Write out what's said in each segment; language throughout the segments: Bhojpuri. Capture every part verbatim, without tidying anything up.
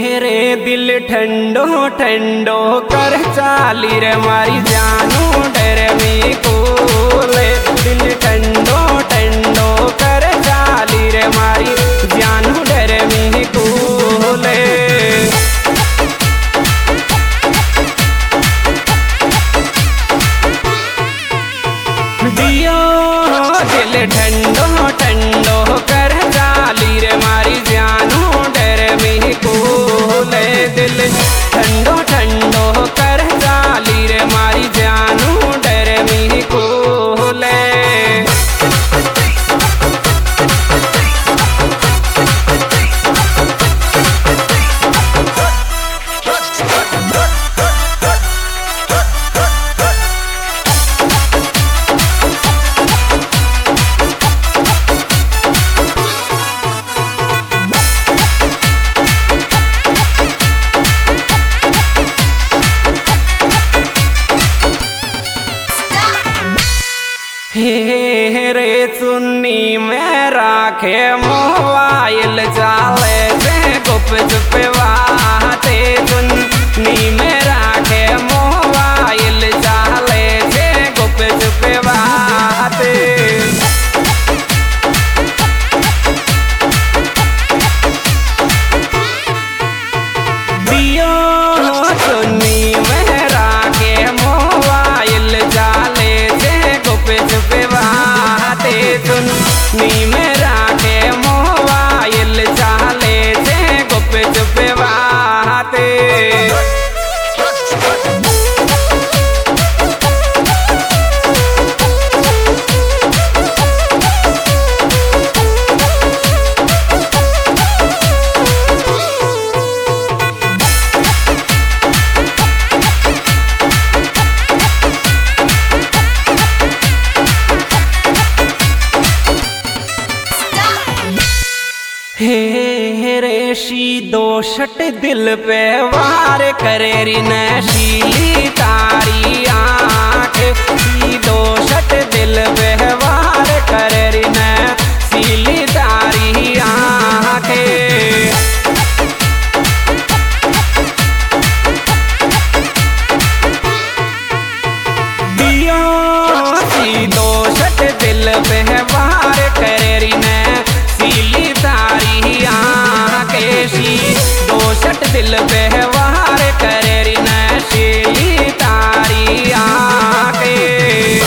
रे दिल ठंडो ठंडो कर चाली रे मारी जानू डर में कोले। दिल ठंडो ठंडो कर चाली रे मारी जानू डर में कोले। दियो दिल ठंडो ठंडो कर चाली रे मारी जानू डर में कोले। दिल ठंडो ठंडो कर चाली रे मारी जानू डर में कोले। हे रे चुन्नी में राखे मोबाइल चाले से गुप चुप बाते। चुन्नी में राखे मोबाइल चाले से गुप चुप बाते। दियो चुन्नी में राखे मोबाइल चाले से गुप चुप बाते। चुन्नी में राखे मोबाइल चाले से गुप चुप बाते। हे रे शी दोषट दिल पे वार करे री नशीली तारी आँख। शी दोषट दिल पे वार करे री नशीली तारी आँख। दियो सी दोषट दिल पे वार करे री नशीली तारी आँखें। दोषट दिल पे वार करे री नशीली तारी आँखें।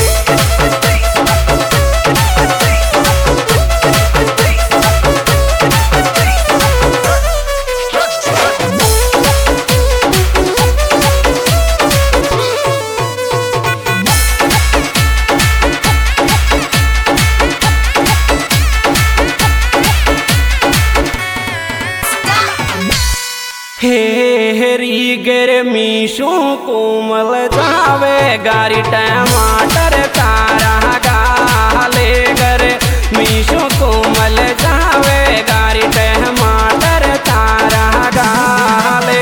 हेरी गर्मी शू कोमल जावे गारी टमाटर तारा गाले। गर मीशो कोमल जावे गारी टमाटर तारा गाले।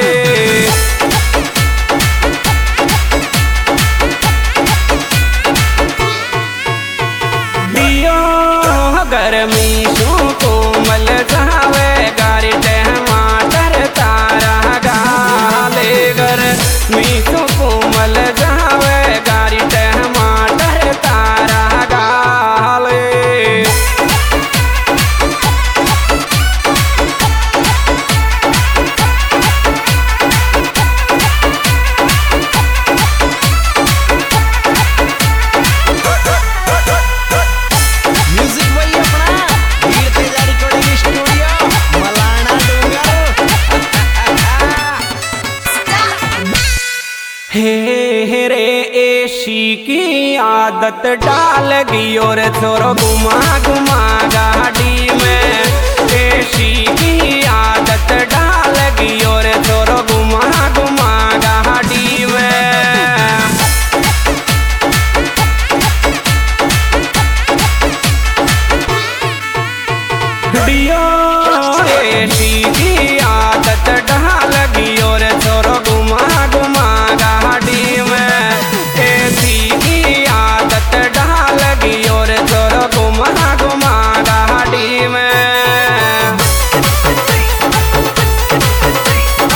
दियो गर्मी शू कोमल जावे गारी टमाटर तारा गाले। गर मीठो कोमल जावे गारी टमाटर तारा गाले। म्यूजिक वही अपना वीर तेजा रिकॉर्डिंग स्टूडियो मलाना डूंगर। हे रे एशी की आदत डाल गई और छोरो घुमा घुमा गाड़ी में। एशी की आदत डाल गई और छोरो घुमा घुमा गाड़ी में। दियो एशी की आदत डाल गई और छोरो घुमा घुमा गाड़ी में। एसी की आदत डाल गई और छोरो घुमा घुमा गाड़ी में।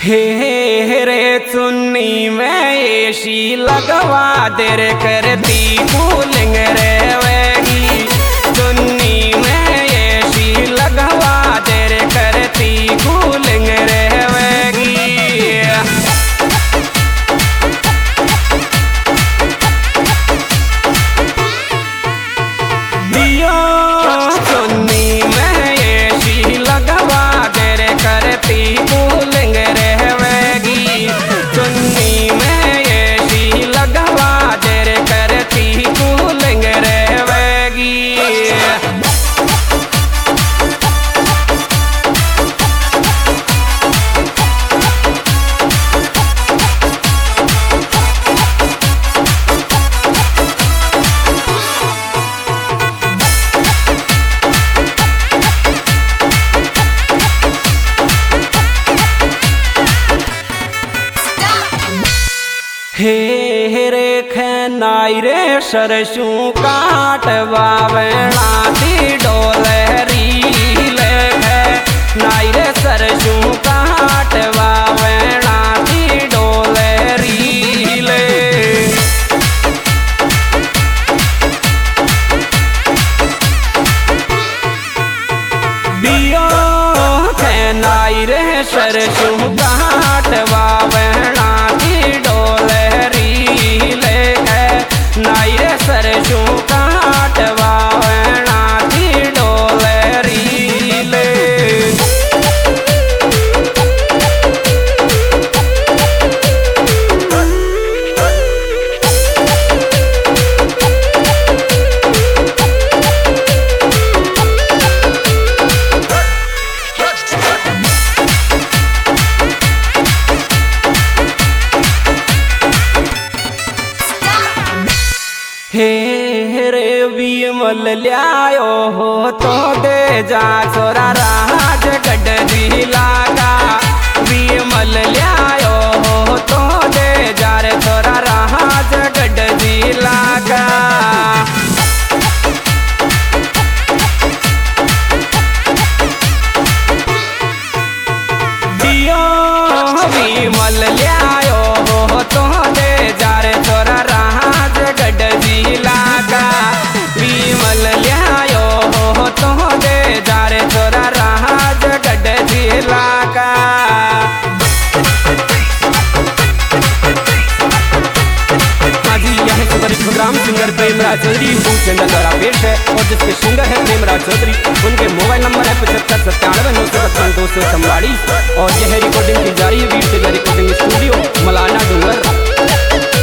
हे रे चुन्नी में एसी लगवा दे रे करती कूलिंग रे वेगी। चुन्नी में एसी लगवा दे रे करती कूलिंग रे वेगी। दियो चुन्नी में एसी लगवा दे रे करती कूलिंग रे वेगी। चुन्नी में एसी लगवा दे रे करती कूलिंग रे वेगी। हे रे खनाई रे सरसों काटवा वेणा दी डोलरी ले नाई रे सरसों काटवा वेणा दी डोलरी ले। दियो खनाई रे सरसों काटवा वेणा दी डोलरी ले नाई रे सरसों काटवा वेणा दी डोलरी ले। हे रे विमल ल्यायो हो तो दे जा छोरा राज गढ़ जिला का। विमल ल्यायो हो तो दे जा रे छोरा राज गढ़ जिला का। दियो विमल ल्यायो हो तो दे जा रे छोरा राज गढ़ जिला का। विमल ल्यायो हो तो दे जा रे छोरा राज गढ़ जिला का। यह superhit program singer Premraj Chaudhary YouTube channel द्वारा पेश है और जिसके सिंगर है प्रेमराज चौधरी। उनके मोबाइल नंबर है पचहत्तर सत्तानवे नौ सौ पचपन दो सौ चौवालीस और यह रिकॉर्डिंग की जा रही है वीर रिकॉर्डिंग स्टूडियो मलाना डूंगर।